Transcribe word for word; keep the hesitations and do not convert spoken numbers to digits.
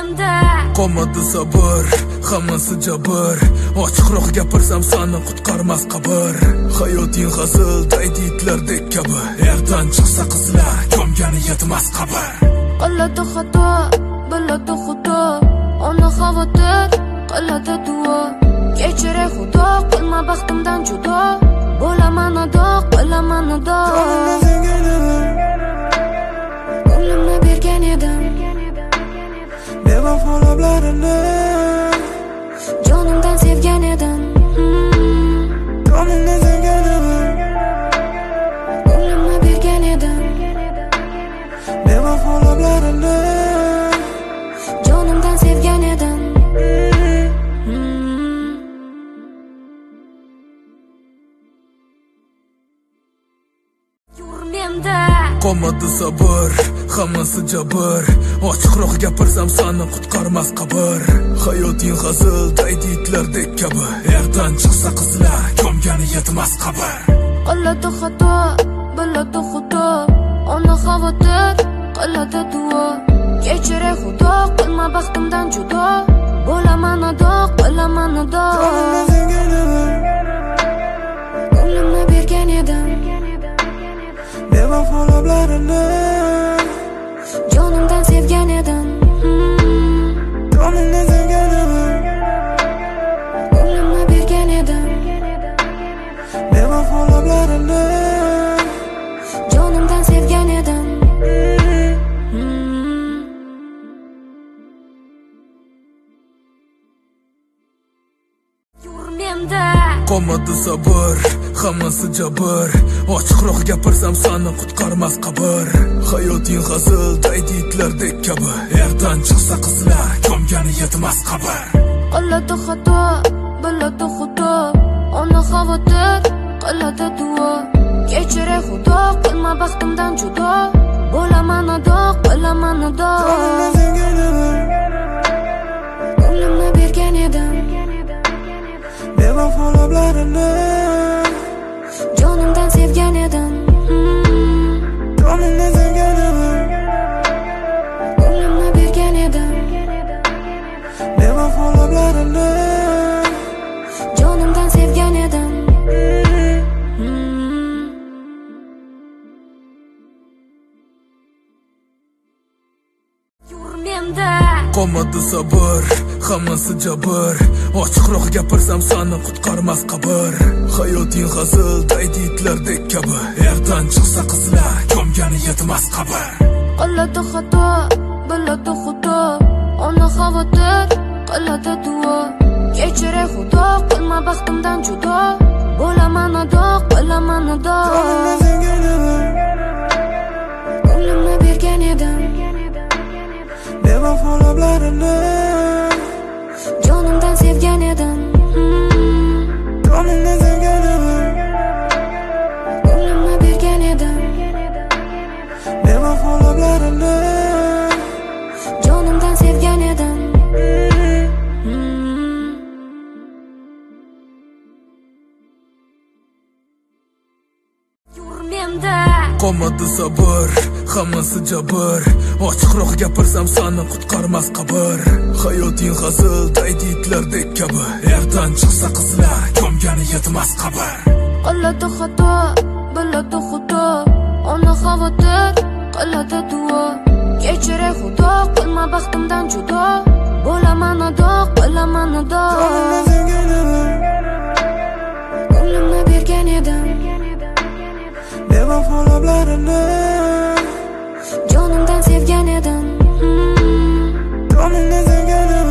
Yurmimda qolmadi sabr, hammasi jabr. Ochiqroq gapirsam seni qutqarmas qabr. Hayoting hazil, daydi itlardek kabi. Erdan chiqsa qizlar, ko'mgani yetmas qabr. qiladi xato, biladi xudo. Ona xavotir, qiladi duo. Kechiray xudo, qilma baxtimdan judo. Bo'laman ado, qilaman ado. Ko'nglimni bergan edim, bevafo lablarini jonimdan sevgan edim. Ko'nglimni sevgan edim, Ko'nglimni bergan edim, bevafo lablarini jonimdan sevgan edim. Yurmimda qolmadi sabr, hammasi jabr. Ochiqroq gapirsam seni qutqarmas qabr. Hayoting hazil, daydi itlardek kabi. Erdan chiqsa qizlar, ko'mgani yetmas qabr. qiladi xato, biladi xudo. Ona xavotir, qiladi duo. Kechiray xudo, qilma baxtimdan judo. Bo'laman ado, qilaman ado. Ko'nglimni bergan edim, Bevafo lablarini jonimdan sevgan edim. Ko'nglimni sevgan edim, Ko'nglimni bergan edim, bevafo lablarini jonimdan sevgan edim. Yurmimda qolmadi sabr, hammasi jabr. Ochiqroq gapirsam seni qutqarmas qabr. Hayoting hazil, daydi itlardek kabi. Erdan chiqsa qizlar, ko'mgani yetmas qabr. qiladi xato, biladi xudo. Ona xavotir, qiladi duo. Kechiray xudo, qilma baxtimdan judo. Bo'laman ado, qilaman ado. Ko'nglimni bergan edim, Bevafo lablarini jonimdan sevgan edim. Ko'nglimni sevgan edim, Ko'nglimni bergan edim, bevafo lablarini jonimdan sevgan edim. Yurmimda qolmadi sabr, hammasi jabr. Ochiqroq gapirsam seni qutqarmas qabr. Hayoting hazil, daydi itlardek kabi. Erdan chiqsa qizlar, ko'mgani yetmas qabr. qiladi xato, biladi xudo. Ona xavotir, qiladi duo. Kechiray xudo, qilma baxtimdan judo. Bo'laman ado, qilaman ado. Ko'nglimni bergan edim, Bevafo lablarini jonimdan sevgan edim. Ko'nglimni sevgan edim, Ko'nglimni bergan edim, bevafo lablarini jonimdan sevgan edim. Yurmimda qolmadi sabr, hammasi jabr. Ochiqroq gapirsam seni qutqarmas qabr. Hayoting hazil, daydi itlardek kabi. Erdan chiqsa qizlar, ko'mgani yetmas qabr. qiladi xato, biladi xudo. Ona xavotir, qiladi duo. Kechiray xudo, qilma baxtimdan judo. Bo'laman ado, qilaman ado. Ko'nglimni bergan edim, Bevafo lablarini jonimdan sevgan edim. Ko'nglimni sevgan edim,